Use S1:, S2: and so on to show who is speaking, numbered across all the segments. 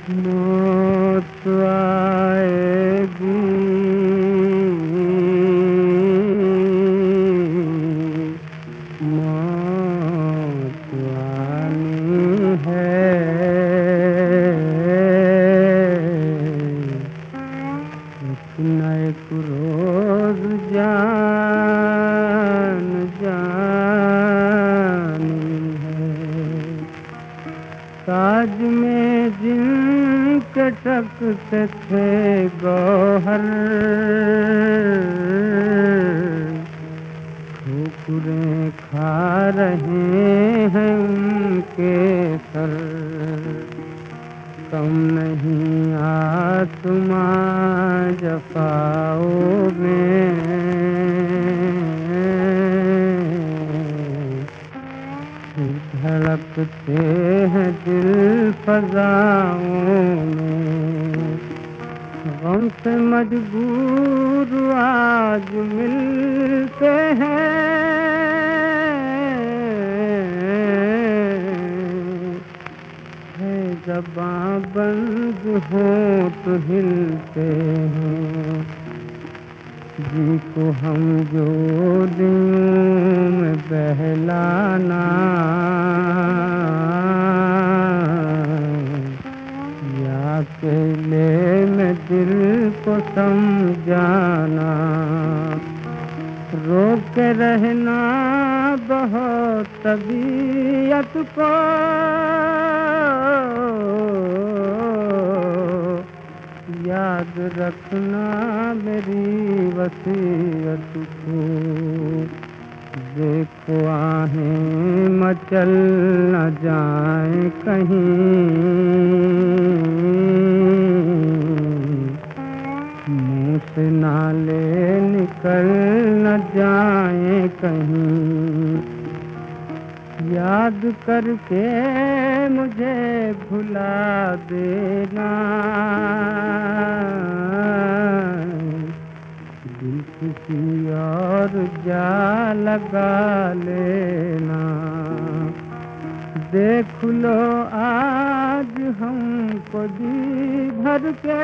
S1: मौत आएगी, मौत आनी है, एक न एक रोज जान जानी है। ताज में जिनके टकते थे गौहर, ठोकरें खा रहे हैं उनके सर। कम नहीं आसमां जफाओं में, धड़कते हैं दिल फज़ाओं में। गम से मजबूर आज मिलते हैं, है ज़बां बंद हो तो हिलते हैं। जी को हम जोड़ियों में बहलाना, या अकेले में दिल को समझाना। रोक के रहना बहुत तबीयत को, याद रखना मेरी वसीयत को। देखो आहें मचल न जाए कहीं, मुँह से नाले निकल न जाए कहीं। याद करके मुझे भुला देना, दिल किसी और जा लगा लेना। देख लो आज हमको जी भर के,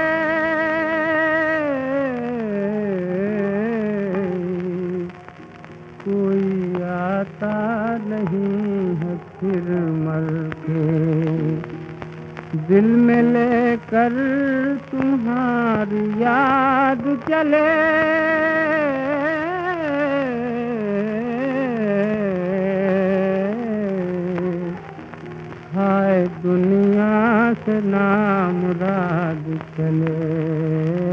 S1: कोई आता नहीं है फिर मर के। दिल में लेकर तुम्हारी याद चले, हाय दुनिया से नामुराद चले।